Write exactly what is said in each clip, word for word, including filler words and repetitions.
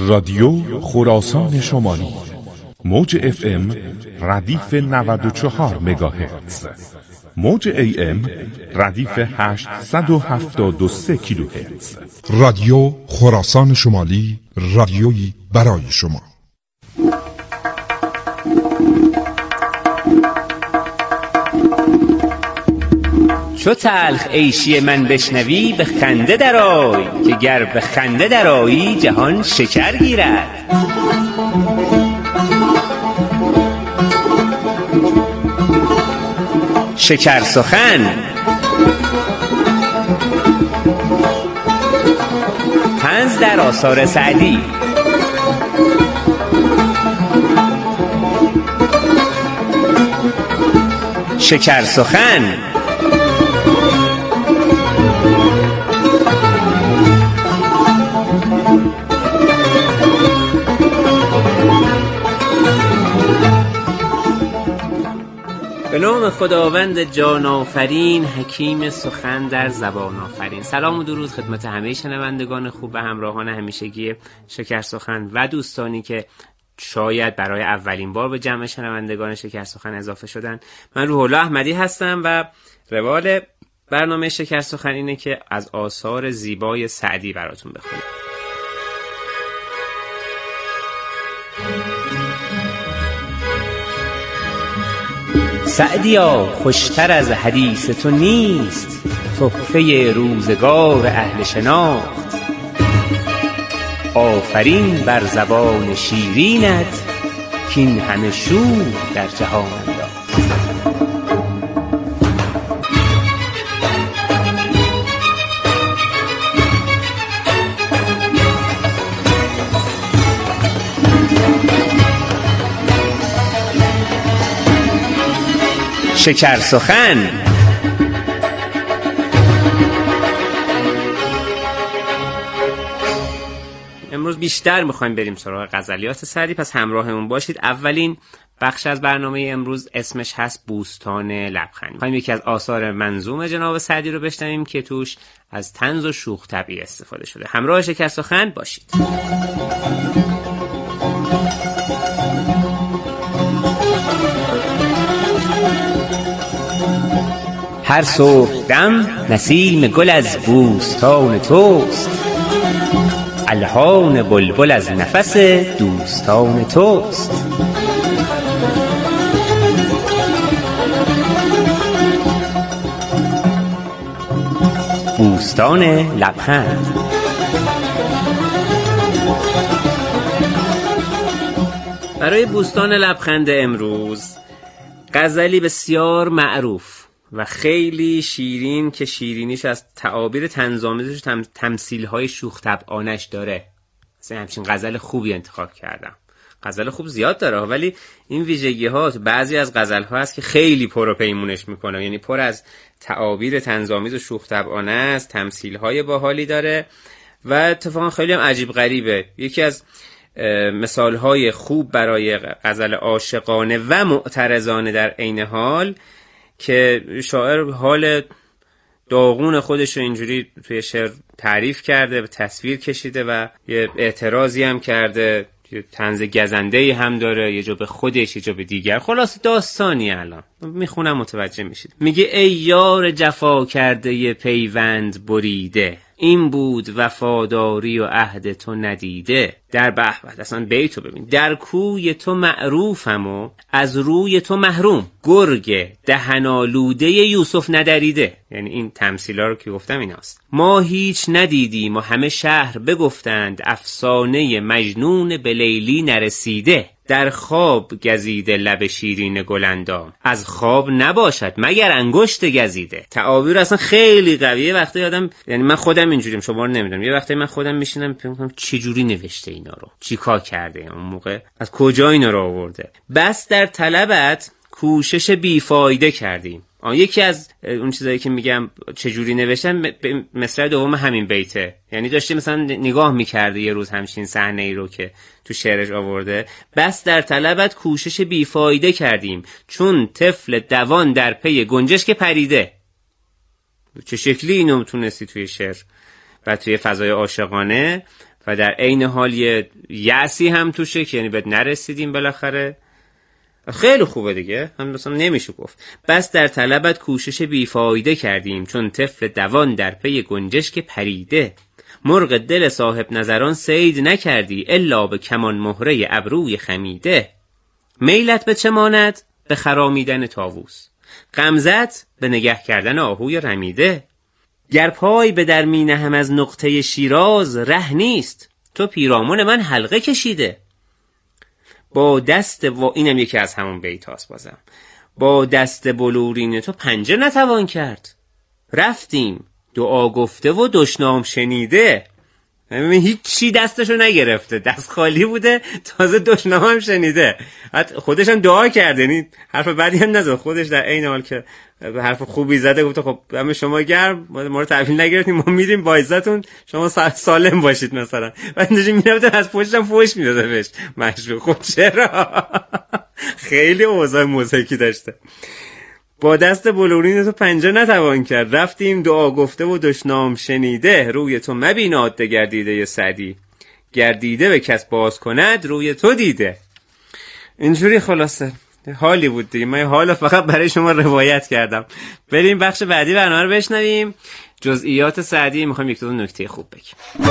رادیو خراسان شمالی موج اف ام ردیف نود و چهار مگاهرتز، موج ای ام ردیف هشتصد و هفتاد و سه کیلوهرتز. رادیو خراسان شمالی، رادیویی برای شما. چو تلخ عیشی من بشنوی به خنده درآی، که گر به خنده درآیی جهان شکر گیرد. شکر سخن طنز در آثار سعدی. شکر سخن به نام خداوند جان آفرین، حکیم سخن در زبان آفرین. سلام و درود خدمت همه شنوندگان خوب و همراهان همیشگی شکر سخن و دوستانی که شاید برای اولین بار به جمع شنوندگان شکر سخن اضافه شدن. من روح الله احمدی هستم و روال برنامه شکر سخن اینه که از آثار زیبای سعدی براتون بخونم. سعدیا خوشتر از حدیث تو نیست، تحفه روزگار اهل شناخت. آفرین بر زبان شیرینت، کین همه شور در جهان انداخت. شکر سخن امروز بیشتر میخوایم بریم سراغ غزلیات سعدی، پس همراهمون باشید. اولین بخش از برنامه امروز اسمش هست بوستان لبخند. میخوایم یکی از آثار منظوم جناب سعدی رو بشنویم که توش از طنز و شوخ طبعی استفاده شده. همراه شکر سخن باشید. هر صبحدم نسیم گل از بوستان توست، الحان بلبل از نفس دوستان توست. بوستان لبخند. برای بوستان لبخند امروز غزلی بسیار معروف و خیلی شیرین که شیرینیش از تعابیر طنزآمیزش تم... تمثیل‌های شوخ طبعانش داره. مثلا همچین غزل خوبی انتخاب کردم. غزل خوب زیاد داره ولی این ویژگی‌ها بعضی از غزل‌ها هست که خیلی پر و پیمونش میکنه، یعنی پر از تعابیر طنزآمیز و شوخ طبعانه است، تمثیل‌های باحالی داره و اتفاقا خیلی هم عجیب غریبه. یکی از مثال‌های خوب برای غزل عاشقانه و معترضانه در عین حال که شاعر حال داغون خودش رو اینجوری توی شعر تعریف کرده و تصویر کشیده و یه اعتراضی هم کرده، یه طنز گزنده‌ای هم داره، یه جا به خودش یه جا به دیگر. خلاص داستانی الان میخونم متوجه میشید. میگه ای یار جفا کرده ی پیوند بریده، این بود وفاداری و عهد تو ندیده. در به به اصلا بیتو ببین. در کوی تو معروفم و از روی تو محروم، گرگ دهنالوده یوسف ندریده. یعنی این تمثیلا رو که گفتم ایناست. ما هیچ ندیدیم و همه شهر بگفتند، افسانه مجنون به لیلی نرسیده. در خواب گزیده لب شیرین گلندام، از خواب نباشد مگر انگشت گزیده. تعابیر اصلا خیلی قویه. وقتی آدم، یعنی من خودم اینجوریم، شما رو نمیدونم، یه وقتی من خودم میشینم فکر میکنم چه جوری نوشته اینا رو، چیکار کرده اون موقع، از کجا اینا رو آورده. بس در طلبت کوشش بیفایده کردیم. آن یکی از اون چیزایی که میگم چجوری نوشتم، مصرع دوم همین بیته. یعنی داشته مثلا نگاه میکرده یه روز همچین صحنه ای رو که تو شعرش آورده. بس در طلبت کوشش بیفایده کردیم، چون طفل دوان در پی گنجشک پریده. چه شکلی اینو تونستی توی شعر و توی فضای عاشقانه و در عین حال یه یأسی هم توشه که یعنی بهت نرسیدیم بالاخره. خیلی خوبه دیگه، هم مثلا نمیشه گفت. بس در طلبت کوشش بیفایده کردیم، چون طفل دوان در پی گنجشک پریده. مرغ دل صاحب نظران صید نکردی، الا به کمان مهره ابروی خمیده. میلت به چه ماند؟ به خرامیدن طاووس، غمزت به نگه کردن آهوی رمیده. گر پای به در می نهم از نقطه شیراز، ره نیست تو پیرامون من حلقه کشیده. با دست و اینم یکی از همون بیت هاست بازم. با دست بلورین تو پنجه نتوان کرد، رفتیم دعا گفته و دشنام شنیده. همین هیچ چی دستشو نگرفته، دست خالی بوده، تازه دشنام هم شنیده. حتی خودش هم دعا کرده، یعنی حرف بعدی هم نزد، خودش در عین حال که حرف خوبی زده گفته خب همه شما گرم، ما رو تحویل نگرفتیم، ما میریم با عزتون، شما سالم باشید مثلا. بعد اینجا میرفته از پشتم فوش میداده بهش مشروع. خب چرا؟ خیلی اوضاع مضحکی داشته. با دست بلورین تو پنجه نتوان کرد، رفتیم دعا گفته و دشنام شنیده. روی تو مبیناد دگر دیده سعدی، گردیده به کس باز کند روی تو دیده. اینجوری خلاصه حالی بود دیگه، من حالا فقط برای شما روایت کردم. بریم بخش بعدی برنامه رو بشنویم، جزئیات سعدی. میخوام یک دو نکته خوب بگیم.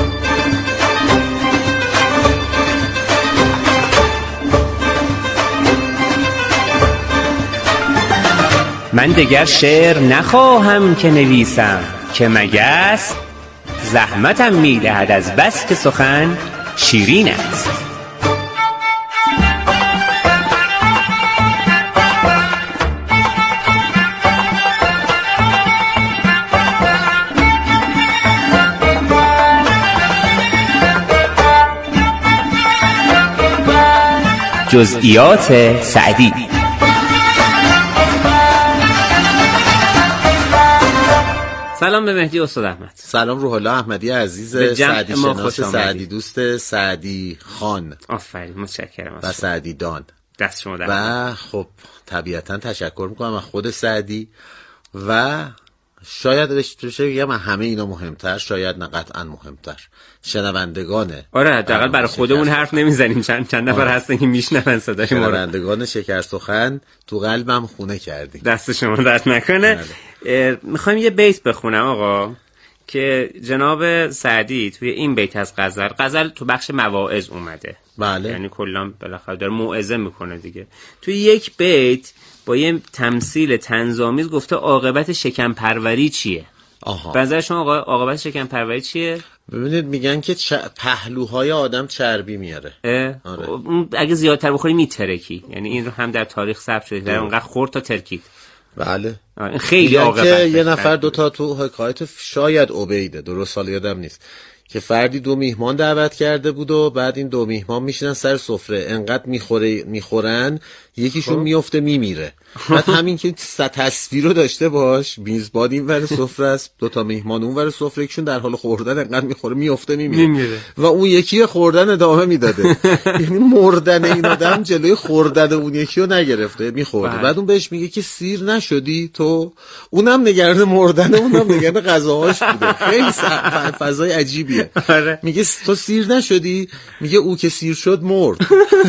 من دگر شعر نخواهم که نویسم، که مگس زحمتم میدهد از بس که سخن شیرین است. جزئیات سعدی. سلام به مهدی استاد احمد. سلام روح الله احمدی عزیز، سعدی شناس، سعدی دوست، سعدی خان. آفرین، متشکرم. و سعدی دان. دست شما در. و خب طبیعتا تشکر میکنم از خود سعدی و شاید بشه بگم همه اینا مهمتر، شاید نه قطعا مهمتر، شنوندگانه. آره حداقل برای خودمون حرف نمیزنیم، چند چند نفر هستن که میشنون صدای ما رو. شنوندگان شکر سخن تو قلبم خونه کردیم. دست شما درد نکنه. میخوایم یه بیت بخونم آقا، که جناب سعدی توی این بیت از غزل، غزل تو بخش مواعظ اومده، بله، یعنی کلا بالاخره داره موعظه میکنه دیگه. توی یک بیت با یه تمثیل طنزآمیز گفته عاقبت شکم پروری چیه؟ آها. به نظر شما آقا عاقبت شکم پروری چیه؟ ببینید میگن که چ... پهلوهای آدم چربی میاره. آره. اگه زیادتر بخوری میترکی، یعنی این رو هم در تاریخ ثبت شده، در اونقدر خورد تا ترکید. بله. خیلی عاقبت که یه نفر دو تا تو حکایت شاید عبیده، درست سال یادم نیست، که فردی دو میهمان دعوت کرده بود و بعد این دو میهمان میشینن سر سفره، انقدر میخوره میخورن یکیشون میفته میمیره. بعد همین که تصویر رو داشته باش، میزبان این ور سفره است، دو تا میهمان اون ور سفره، یکیشون در حال خوردن انقدر میخوره میفته میمیره. میمیره و اون یکی خوردن ادامه میداده. یعنی مردن این آدم جلوی خوردن اون یکی رو نگرفته، میخورده. بعد اون بهش میگه که سیر نشدی تو؟ اونم نگران مردن، اونم نگران غذاهاش بوده. خیلی فضای عجیبیه. میگه تو سیر نشدی؟ میگه او که سیر شد مرد.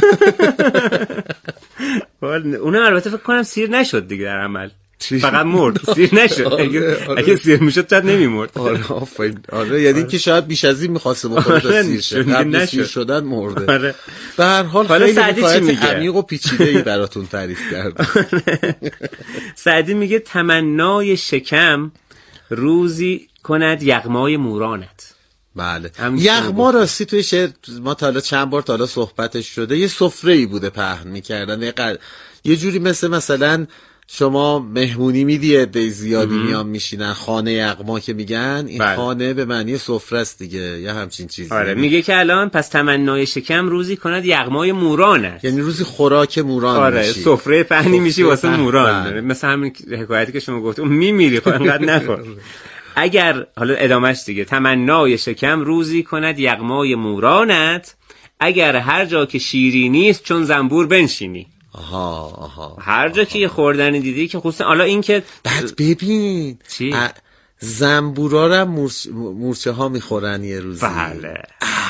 اونم البته فکر کنم سیر نشد دیگه در عمل، فقط مرد، سیر نشد. اگه اگه سیر میشد شاید نمیمرد. آره آفرین. آره یعنی که شاید بیش از این می‌خواسته بخوره تا سیر شه، قبل سیر شدن مرده. آره. به هر حال خیلی حکایت عمیق و پیچیده‌ای براتون تعریف کرد. سعدی میگه تمنای شکم روزی کند یغمای مورانت. بله. یغما راستی توی شعر ما تا حالا چند بار تا حالا صحبتش شده، یه سفره‌ای بوده پهن می‌کردن، یه, قل... یه جوری مثل مثلا شما مهمونی میدی عده زیادی میان میشینن، خانه یغما که میگن، این بله. خانه به معنی سفره است دیگه، یا همچین چیزی. آره میگه که الان پس تمنای شکم روزی کند یغمای مورانت، یعنی روزی خوراک موران آره میشی. سفره پهنی میشی واسه موران. بله. مثل همین حکایتی که شما گفت، اون میمیری خب انقدر نخور. اگر حالا ادامهش دیگه، تمنای شکم روزی کند یغمای مورانت، اگر هر جا که شیری نیست چون زنبور بنشینی. آها آها. هر جا که یه خوردن دیدی که خصوصا حالا این که بعد ببین چی؟ زنبورا رو مورچ... مورچه ها میخورن یه روزی. بله.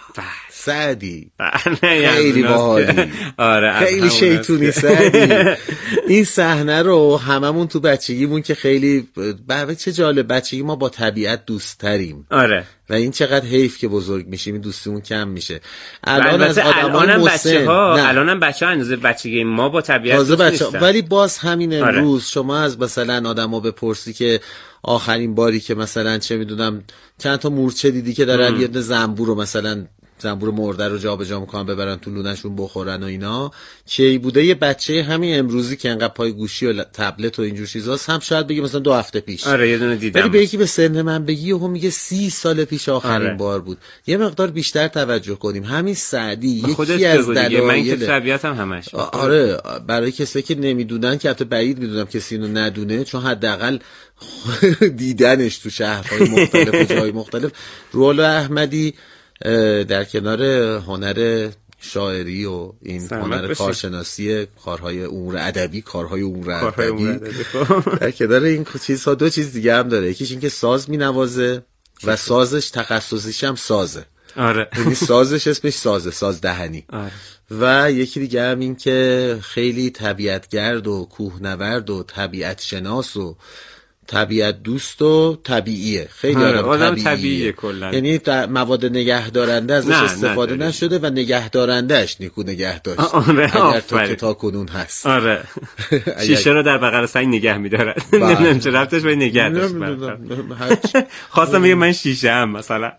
سعدی خیلی باحالی. آره خیلی شیطونی سعدی. این صحنه رو هممون تو بچگیمون که خیلی بابا چه جالب، بچگی ما با طبیعت دوست تریم. آره. و این چقدر حیف که بزرگ میشیم این دوستیمون کم میشه. الان از الانم بچه‌ها الانم بچه‌ها اندازه بچگی ما با طبیعت دوست نیستن. ولی باز همین امروز آره. شما از مثلا آدما بپرسی که آخرین باری که مثلا چه میدونم چند تا مورچه دیدی که دارن یه زنبور رو مثلا زنبور مرده رو جابجا میکنن ببرن تو لونه‌شون بخورن و اینا، کی بوده؟ یه بچه همین امروزی که انقدر پای گوشی و تبلت و اینجور چیزاست هم شاید بگه مثلا دو هفته پیش. آره یه دونه دیدم. ولی به یکی به سن من بگی و میگه سی سال پیش آخرین آره. بار بود. یه مقدار بیشتر توجه کنیم. همین سعدی یکی از دلایل من که طبیعتم همش. آره برای کسایی که نمیدونن که البته بعید میدونم کسی اینو ندونه، چون حداقل دیدنش تو شهرهای مختلف و جای مختلف. روح‌الله احمدی در کنار هنر شاعری و این هنر بشید. کارشناسی، کارهای امور ادبی، کارهای امور ادبی، در کنار این چیزها دو چیز دیگه هم داره. یکیش این که ساز مینوازه و سازش تخصصیش هم سازه. آره. یعنی سازش اسمش سازه، ساز دهنی. آره. و یکی دیگه هم این که خیلی طبیعتگرد و کوهنورد و طبیعت شناس و طبیعت دوست و طبیعیه. خیلی آدم, آدم طبیعیه, طبیعیه کلن. یعنی مواد نگهدارنده ازش نه، استفاده نه نشده و نگهدارندهش نیکو نگه داشت. آره اگر تا که تا کنون هست. آره. شیشه رو در بغل سنگ نگه می‌دارن. نمیدونم چه ربطش به نگه داشت. خواستم بگم من شیشه ام مثلا.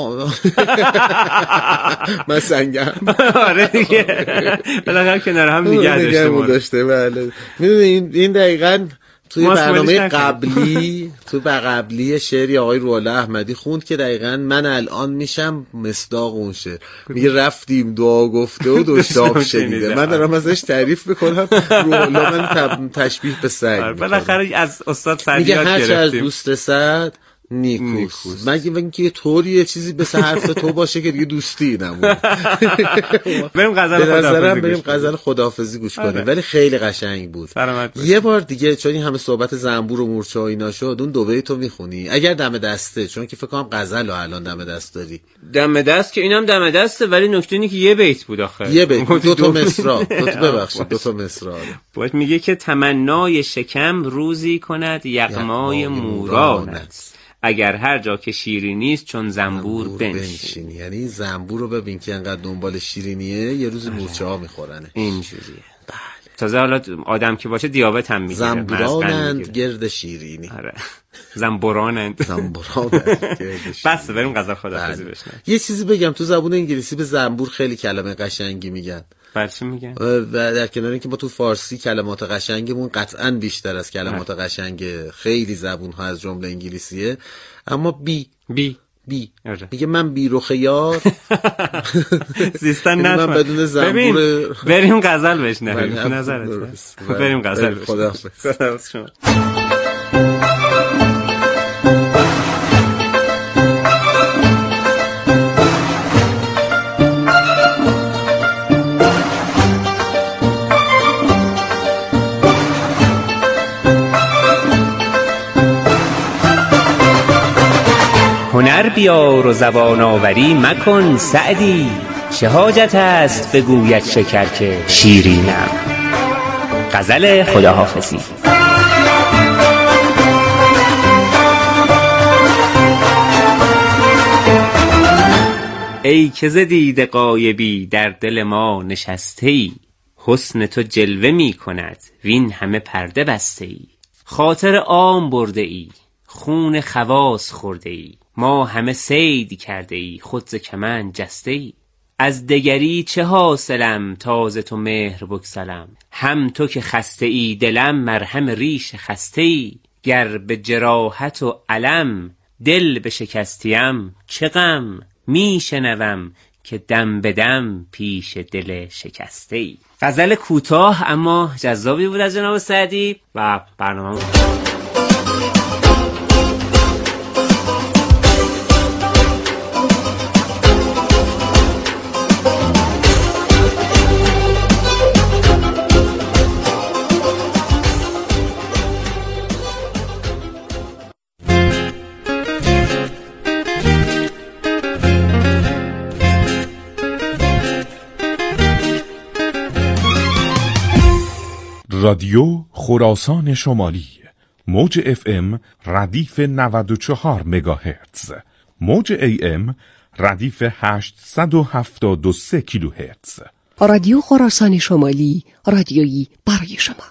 من سنگم. آره دیگه. بالاخره کنار هم نگه داشته. بله. میدونید این دقیقاً توی برنامه قبلی تو قبلی شعری آقای روح‌الله احمدی خوند که دقیقاً من الان میشم مصداق اون شعر. میگه رفتیم دعا گفته و دوشتاب شنیده. من دارم ازش تعریف میکنم، روح‌الله من تشبیه به سنگ. بالاخره از استاد سعدی یاد گرفتیم. میگه هر چه از دوست رسد نیکوست. مگه اینکه یه طوری یه چیزی به حرف تو باشه که دیگه دوستی نمونه. بریم غزل خداحافظی بریم غزل خداحافظی گوش کنیم. ولی خیلی قشنگ بود. یه بار دیگه چون این همه صحبت زنبور و مورچه و اینا شد، اون دو بیتو میخونی اگر دم دسته، چون که فکر کنم غزل رو الان دم دست داری. دم دست که اینم دم دسته، ولی نکته اینه که یه بیت بود آخه. یه بیت دو تا مصرع. دو تا ببخشید دو تا مصرع. باید میگه که تمنای شکم روزی کند یغمای مورانت، اگر هر جا که شیرینی نیست چون زنبور بنشین. یعنی زنبور رو ببین که انقدر دنبال شیرینیه یه روز مورچه ها میخورنه. اینجوریه. بله. تازه حالا آدم که باشه دیابت هم میگیره. زنبورانند گرد شیرینی. آره. زنبورانند. زنبورانند گرد شیرینی. بس بریم غزل خداحافظی بشنویم. یه چیزی بگم، تو زبان انگلیسی به زنبور خیلی کلمه قشنگی میگن. برچی میگن؟ و در کنار اینکه ما تو فارسی کلمات قشنگمون قطعاً بیشتر از کلمات قشنگ خیلی زبون‌ها از جمله انگلیسیه، اما بی بی بی میگه من بی رخ یار زیستن نتمن. من بدون زنبور. بریم غزل بشنویم. نظرت بریم غزل بشنویم. خداحافظ شما. هنر بیار و زبان آوری مکن سعدی، چه حاجت است بگوید شکر که شیرینم. غزل خداحافظی. ای که ز دیده غایبی در دل ما نشسته ای، حسن تو جلوه می کند وین همه پرده بسته ای. خاطر عام برده ای، خون خواص خورده ای، ما همه صید کرده ای، خود ز کمند جسته ای. از دگری چه حاصلم تازه تو مهر بگسلم، هم تو که خسته ای دلم مرهم ریش خسته ای. گر به جراحت و علم دل به شکستیم، چه غم می شنوم که دم به دم پیش دل شکسته ای. غزل کوتاه اما جذابی بود از جناب سعدی و برنامه رادیو خراسان شمالی، موج اف ام ردیف نود و چهار مگاهرتز، موج ای ام ردیف هشتصد و هفتاد و سه کیلوهرتز. رادیو خراسان شمالی، رادیویی برای شما.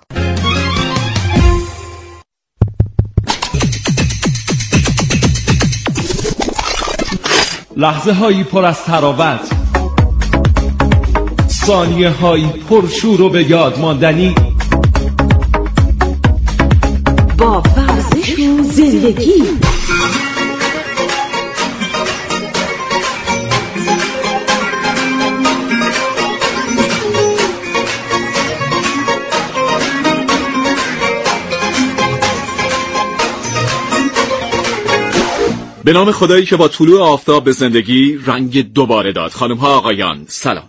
لحظه هایی پر از تراوت، ثانیه هایی پرشور و به یاد ماندنی، با ورزش و زندگی. به نام خدایی که با طلوع آفتاب به زندگی رنگ دوباره داد. خانم ها آقایان سلام.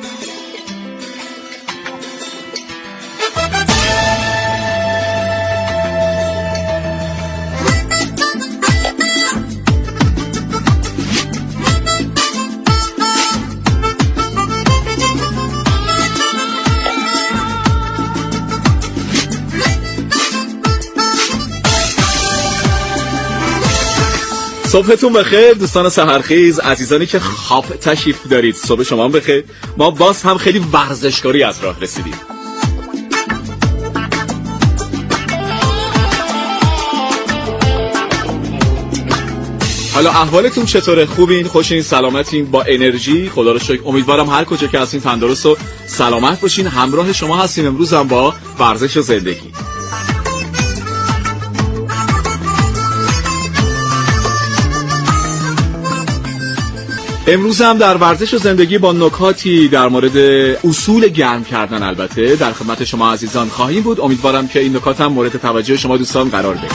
صبحتون بخیر دوستان سحرخیز، عزیزانی که خواب تشریف دارید، صبح شما بخیر. ما باز هم خیلی ورزشکاری از راه رسیدیم. حالا احوالتون چطوره؟ خوبین؟ خوشین؟ سلامتین؟ با انرژی؟ خدا رو شکر. امیدوارم هر کجا که هستین تندرست و سلامت باشین. همراه شما هستیم امروز هم با ورزش و زندگی. امروز هم در ورزش و زندگی با نکاتی در مورد اصول گرم کردن البته در خدمت شما عزیزان خواهیم بود. امیدوارم که این نکات هم مورد توجه شما دوستان قرار بگیره.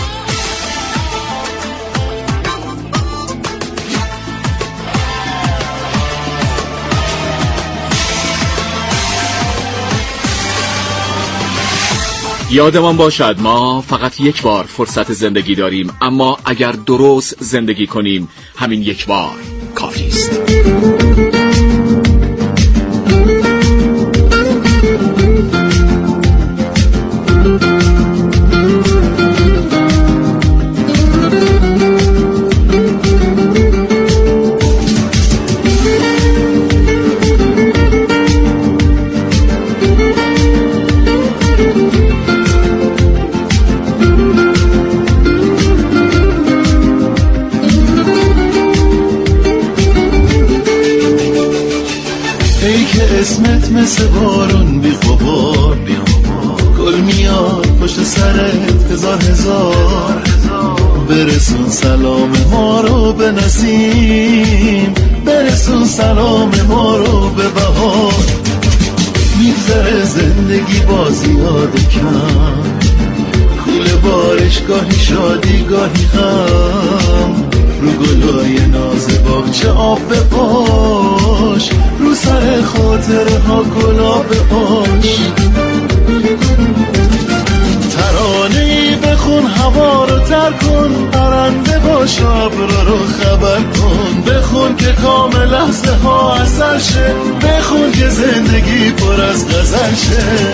یادمان باشد ما فقط یک بار فرصت زندگی داریم، اما اگر درست زندگی کنیم همین یک بار کافی است. اسمت مثل بارون بی غبار، گل میاد پشت سرت هزار هزار. برسون سلام ما رو به نسیم، برسون سلام ما رو به بهار. میگذره زندگی با زیاد کم، کوله بارش گاهی شادی گاهی غم. رو گلای ناز باغچه آب به پاش، رو سر خاطره ها گلاب پاش. ترانه‌ای بخون هوا رو تر کن، پرنده باش ابرا رو خبر کن. بخون که کام لحظه ها اثر شه، بخون که زندگی پر از غزل شه.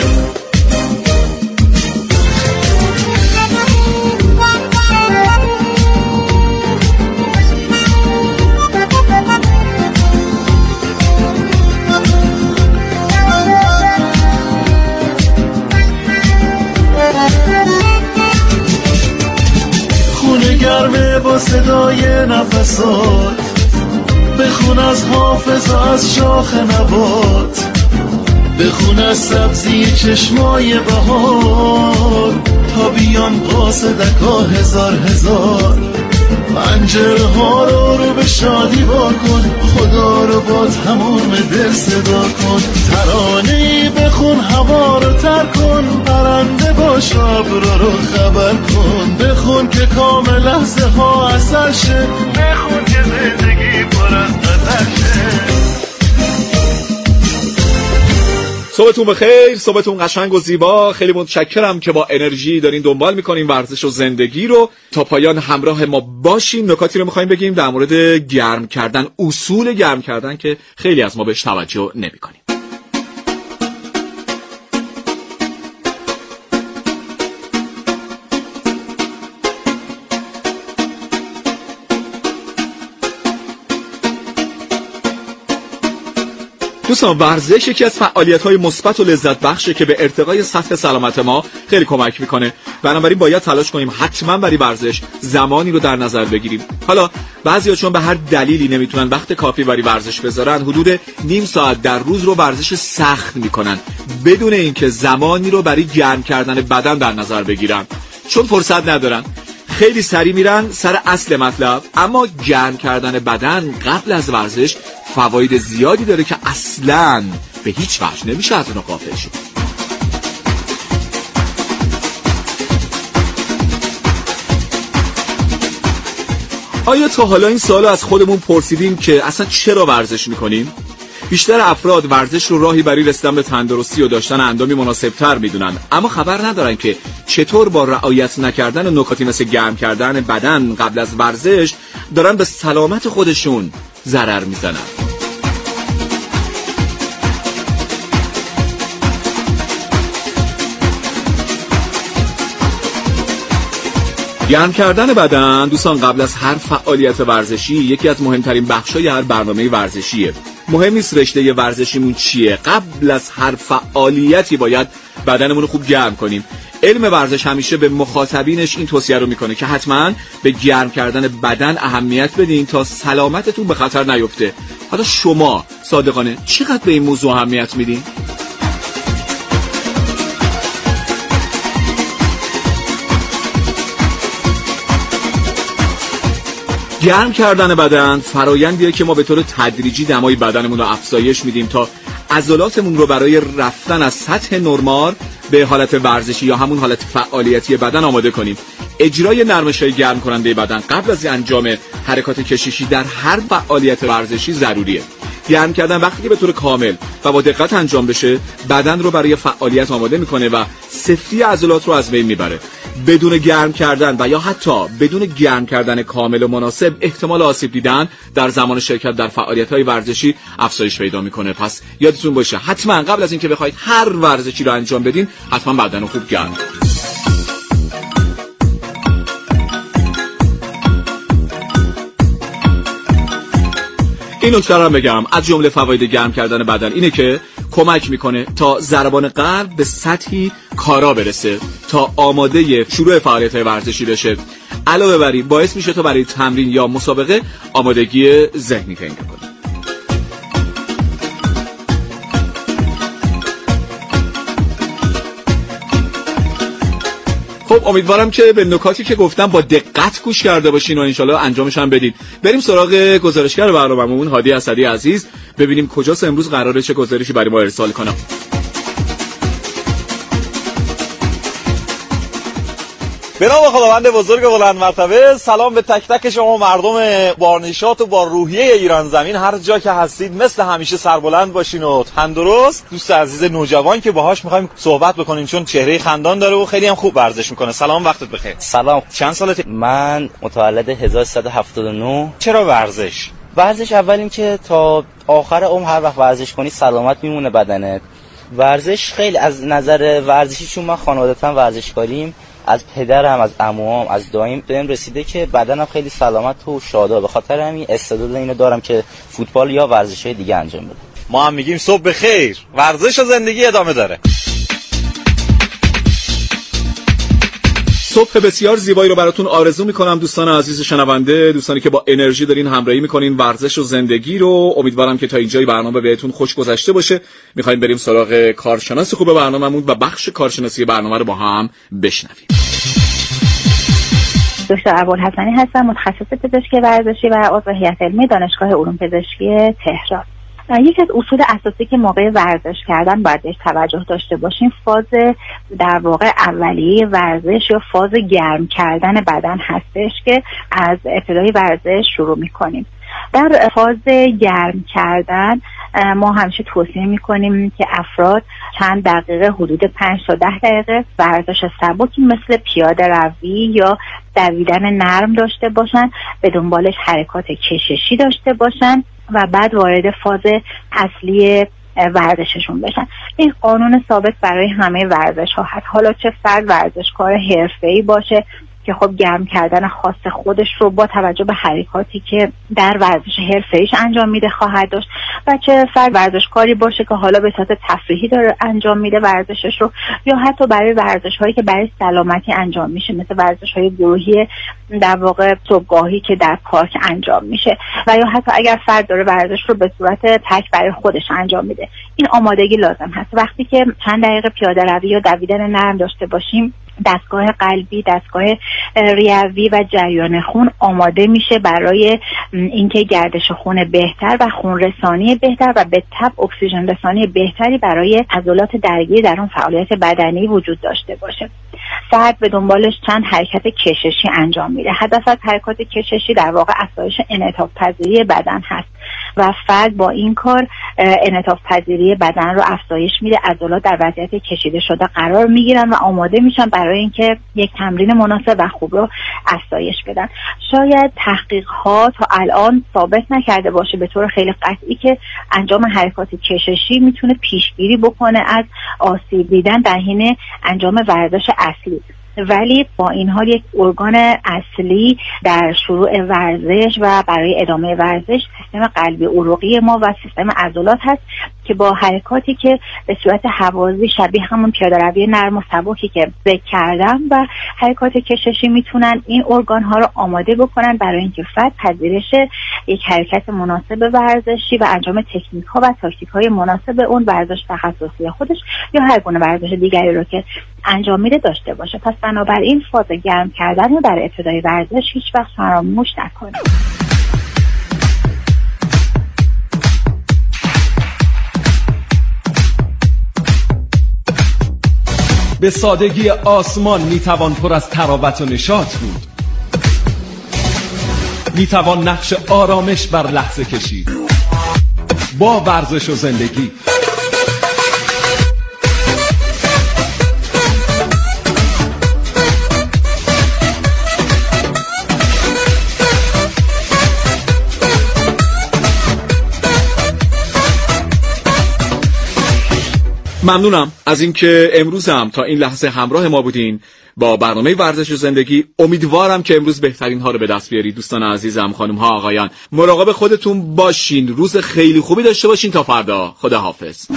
گرمه با صدای نفسات، بخون از حافظ و از شاخ نبات. بخون از سبزی چشمای بهار، تا بیان قاصدکا هزار هزار. پنجره ها رو رو به شادی با کن، خدا رو با تمام دل صدا کن. ترانه‌ای بخون هوا رو تر کن، پرنده باش ابرا رو خبر کن. بخون که کام لحظه ها اثر شه، بخون که زندگی پر از غزل شه. صبحتون بخیر، صبحتون قشنگ و زیبا. خیلی متشکرم که با انرژی دارین دنبال میکنین ورزش و زندگی رو. تا پایان همراه ما باشین. نکاتی رو میخوایم بگیم در مورد گرم کردن، اصول گرم کردن که خیلی از ما بهش توجه نمیکنیم. دوستان ورزش یکی از فعالیت‌های مثبت و لذت بخشه که به ارتقای سطح سلامت ما خیلی کمک میکنه. بنابراین باید تلاش کنیم حتما برای ورزش زمانی رو در نظر بگیریم. حالا بعضیا چون به هر دلیلی نمیتونن وقت کافی برای ورزش بذارن، حدود نیم ساعت در روز رو ورزش سخت میکنن بدون اینکه زمانی رو برای گرم کردن بدن در نظر بگیرن. چون فرصت ندارن، خیلی سریع میرن سر اصل مطلب. اما گرم کردن بدن قبل از ورزش فواید زیادی داره که اصلاً به هیچ وجه نمیشه از اونها غافل شد. آیا تا حالا این سوالو از خودمون پرسیدیم که اصلا چرا ورزش میکنیم؟ بیشتر افراد ورزش رو راهی برای رسیدن به تندرستی و داشتن اندامی مناسبتر میدونن، اما خبر ندارن که چطور با رعایت نکردن نکاتی مثل گرم کردن بدن قبل از ورزش دارن به سلامت خودشون ضرر میزنن. گرم کردن بدن دوستان قبل از هر فعالیت ورزشی یکی از مهمترین بخشای هر برنامه ورزشیه. مهم نیست رشته ورزشیمون چیه، قبل از هر فعالیتی باید بدنمون رو خوب گرم کنیم. علم ورزش همیشه به مخاطبینش این توصیه رو میکنه که حتما به گرم کردن بدن اهمیت بدین تا سلامتتون به خطر نیفته. حالا شما صادقانه چقدر به این موضوع اهمیت میدین؟ گرم کردن بدن فرایندیه که ما به طور تدریجی دمای بدنمون رو افزایش میدیم تا عضلاتمون رو برای رفتن از سطح نرمال به حالت ورزشی یا همون حالت فعالیتی بدن آماده کنیم. اجرای نرمش‌های گرم کننده بدن قبل از انجام حرکات کششی در هر فعالیت ورزشی ضروریه. گرم کردن وقتی که به طور کامل و با دقت انجام بشه بدن رو برای فعالیت آماده میکنه و سفتی عضلات رو از بین میبره. بدون گرم کردن و یا حتی بدون گرم کردن کامل و مناسب احتمال آسیب دیدن در زمان شرکت در فعالیت‌های ورزشی افزایش پیدا میکنه. پس یادتون باشه حتما قبل از اینکه بخواید هر ورزشی رو انجام بدین حتما بدن رو خوب گرم کنید. این نکته رو بگم، از جمله فواید گرم کردن بدن اینه که کمک میکنه تا ضربان قلب به سطحی کارا برسه تا آماده شروع فعالیت‌های ورزشی بشه. علاوه بر این باعث میشه تا برای تمرین یا مسابقه آمادگی ذهنی پیدا کنی. خب امیدوارم که به نکاتی که گفتم با دقت گوش کرده باشین و انشالله انجامش هم بدین. بریم سراغ گزارشگر برنامه‌مون هادی اسدی عزیز، ببینیم کجاست امروز قراره چه گزارشی برای ما ارسال کنه. به نام خداوند بزرگ و بلند مرتبه، سلام به تک تک شما مردم بارنشات و با روحیه ایران زمین، هر جا که هستید مثل همیشه سربلند باشین و تندرست. دوست عزیز نوجوان که باهاش می‌خوایم صحبت بکنیم چون چهره خندان داره و خیلی هم خوب ورزش میکنه. سلام، وقتت بخیر. سلام. چند سالته؟ من متولد هزار و سیصد و هفتاد و نه. چرا ورزش؟ ورزش اول این که تا آخر عمر هر وقت ورزش کنی سلامت میمونه بدنت. ورزش خیلی از نظر ورزشی، چون من خانواده‌ام ورزشکاریم، از پدرم، از عموام، از دایم بهم رسیده که بدنم خیلی سلامت و شادا. به خاطر همین استعداد اینو دارم که فوتبال یا ورزش‌های دیگه انجام بدم. ما هم میگیم صبح بخیر، ورزش و زندگی ادامه داره. صبح بسیار زیبایی رو براتون آرزو میکنم دوستان عزیز شنونده، دوستانی که با انرژی دارین همراهی میکنین ورزش و زندگی رو. امیدوارم که تا اینجای برنامه بهتون خوش گذشته باشه. میخوایم بریم سراغ کارشناس خوب برنامه‌مون و بخش کارشناسی برنامه رو با هم بشنویم. دکتر ابوالحسنی هستم، متخصص پزشکی ورزشی و عضو هیئت علمی دانشگاه علوم پزشکی تهران. یکی از اصول اساسی که موقع ورزش کردن باید بهش توجه داشته باشیم فاز در واقع اولیه ورزش یا فاز گرم کردن بدن هستش که از ابتدای ورزش شروع میکنیم. در فاز گرم کردن ما همیشه توصیه میکنیم که افراد چند دقیقه، حدود پنج تا ده دقیقه ورزش سبکی مثل پیاده روی یا دویدن نرم داشته باشن، به دنبالش حرکات کششی داشته باشن و بعد وارد فاز اصلی ورزششون بشن. این قانون ثابت برای همه ورزش ها هست، حالا چه فرد ورزشکار حرفه‌ای باشه که خب گرم کردن خاص خودش رو با توجه به حرکاتی که در ورزش حرفه‌ایش انجام میده خواهد داشت و چه فرد ورزشکاری باشه که حالا به صورت تفریحی داره انجام میده ورزشش رو یا حتی برای ورزش‌هایی که برای سلامتی انجام میشه مثل ورزش‌های گروهی در واقع صبحگاهی که در پارک انجام میشه و یا حتی اگر فرد داره ورزش رو به صورت تک برای خودش انجام میده. این آمادگی لازم هست. وقتی که چند دقیقه پیاده روی یا دویدن نرم داشته باشیم دستگاه قلبی، دستگاه ریوی و جریان خون آماده میشه برای اینکه گردش خون بهتر و خون رسانی بهتر و به تبع اکسیژن رسانی بهتری برای عضلات درگیر در اون فعالیت بدنی وجود داشته باشه. فرد به دنبالش چند حرکت کششی انجام میده. هدف از حرکات کششی در واقع افزایش انعطاف پذیری بدن هست و فرد با این کار انعطاف پذیری بدن رو افزایش میده. عضلات در وضعیت کشیده شده قرار میگیرن و آماده میشن برای اینکه یک تمرین مناسب و خوب رو افزایش بدن. شاید تحقیقات تا الان ثابت نکرده باشه به طور خیلی قطعی که انجام حرکات کششی میتونه پیشگیری بکنه از آسیب دیدن در حین انجام ورزش اصلی، ولی با این حال یک ارگان اصلی در شروع ورزش و برای ادامه ورزش سیستم قلبی عروقی ما و سیستم عضلات هست که با حرکاتی که به صورت هوازی شبیه همون پیاده روی نرم و سبکی که ذکر کردم و حرکات کششی میتونن این ارگان ها رو آماده بکنن برای اینکه فرد پذیرش یک حرکت مناسب ورزشی و انجام تکنیک ها و تاکتیک های مناسب اون ورزش تخصصی خودش یا هر گونه ورزش دیگری رو که انجام میده داشته باشه. پس بنابراین فاز گرم کردن رو در ابتدای ورزش هیچ وقت فراموش نکنید. به سادگی آسمان میتوان پر از تراوت و نشاط بود. میتوان نقش آرامش بر لحظه کشید با ورزش و زندگی. ممنونم از اینکه امروز هم تا این لحظه همراه ما بودین با برنامه ورزش و زندگی. امیدوارم که امروز بهترین ها رو به دست بیارید. دوستان عزیزم، خانم ها، آقایان، مراقب خودتون باشین. روز خیلی خوبی داشته باشین. تا فردا، خدا حافظ.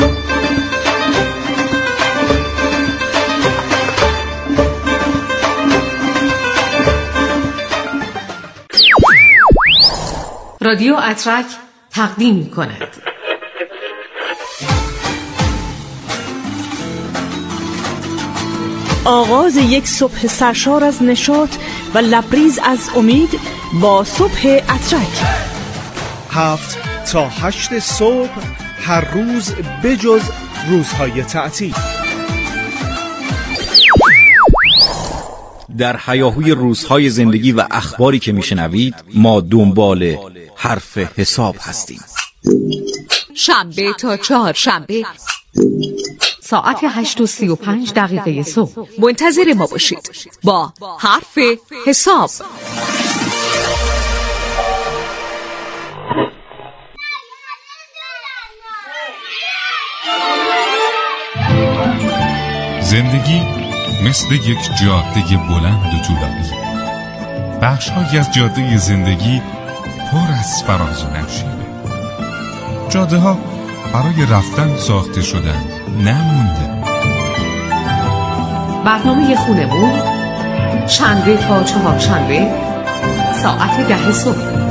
رادیو اترک تقدیم می‌کند آغاز یک صبح سرشار از نشاط و لبریز از امید با صبح اترک. هفت تا هشت صبح هر روز بجز روزهای تعطیل. در هیاهوی روزهای زندگی و اخباری که میشنوید ما دنبال حرف حساب هستیم. شنبه تا چهار شنبه ساعت هشت و سی و پنج دقیقه صبح منتظر ما باشید با حرف حساب. زندگی مثل یک جاده بلند و طولانی. بخش‌هایی از جاده زندگی پر از فراز و نشیبه. جاده ها برای رفتن ساخته شدن، نمونده. برنامه خونمون شنبه تا چهارشنبه ساعت ده صبح.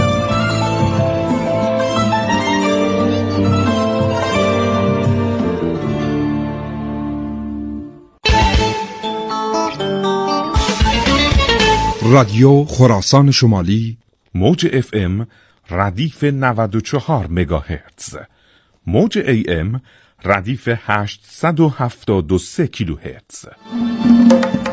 رادیو خراسان شمالی موج اف ام ردیف نود و چهار مگاهرتز، موج ای ام ردیف هشتصد و هفتاد و سه کیلوهرتز.